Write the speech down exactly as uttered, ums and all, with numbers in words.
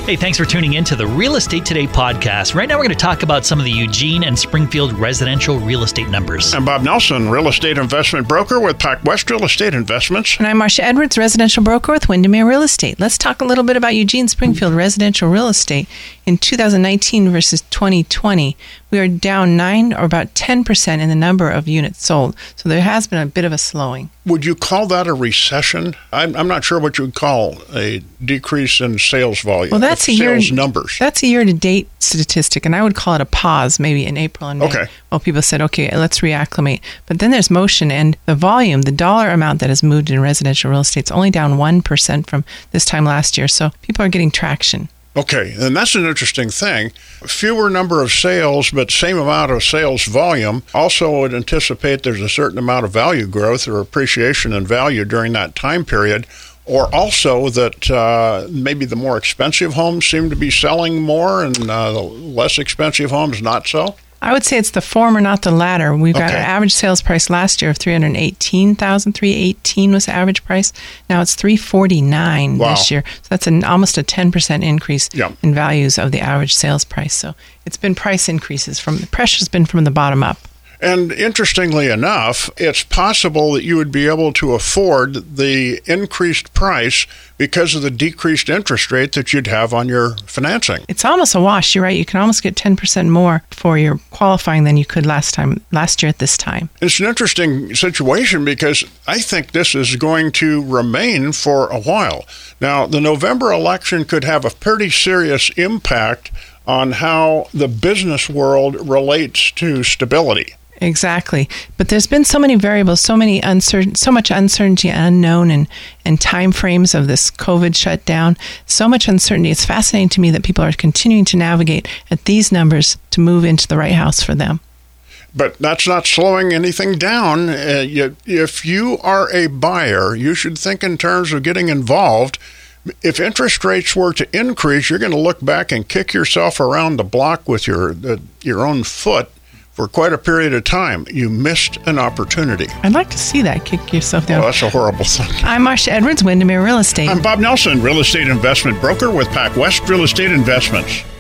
Hey, thanks for tuning in to the Real Estate Today podcast. Right now, we're going to talk about some of the Eugene and Springfield residential real estate numbers. I'm Bob Nelson, real estate investment broker with PacWest Real Estate Investments. And I'm Marcia Edwards, residential broker with Windermere Real Estate. Let's talk a little bit about Eugene Springfield residential real estate. In two thousand nineteen versus twenty twenty, we are down nine or about ten percent in the number of units sold. So there has been a bit of a slowing. Would you call that a recession? I'm, I'm not sure what you would call a decrease in sales volume. Well, that's a sales year, numbers. That's a year-to-date statistic, and I would call it a pause maybe in April and May. Okay. Well, people said, okay, let's reacclimate. But then there's motion, and the volume, the dollar amount that has moved in residential real estate is only down one percent from this time last year. So people are getting traction. Okay, and that's an interesting thing. Fewer number of sales, but same amount of sales volume. Also would anticipate there's a certain amount of value growth or appreciation in value during that time period. Or also that uh, maybe the more expensive homes seem to be selling more and uh, the less expensive homes not so? I would say it's the former, not the latter. We've got Okay. an average sales price last year of three hundred eighteen thousand dollars. three hundred eighteen thousand dollars was the average price. Now it's three hundred forty-nine thousand dollars Wow. this year. So that's an almost a ten percent increase Yeah. in values of the average sales price. So it's been price increases. From the pressure's been from the bottom up. And interestingly enough, it's possible that you would be able to afford the increased price because of the decreased interest rate that you'd have on your financing. It's almost a wash. You're right. You can almost get ten percent more for your qualifying than you could last time, last year at this time. It's an interesting situation because I think this is going to remain for a while. Now, the November election could have a pretty serious impact on how the business world relates to stability. Exactly. But there's been so many variables, so many uncertain, so much uncertainty, unknown, and, and time frames of this COVID shutdown, so much uncertainty. It's fascinating to me that people are continuing to navigate at these numbers to move into the right house for them. But that's not slowing anything down. Uh, you, if you are a buyer, you should think in terms of getting involved. If interest rates were to increase, you're going to look back and kick yourself around the block with your uh, your own foot for quite a period of time. You missed an opportunity. I'd like to see that, kick yourself down. Well, that's a horrible thing. I'm Marcia Edwards, Windermere Real Estate. I'm Bob Nelson, real estate investment broker with PacWest Real Estate Investments.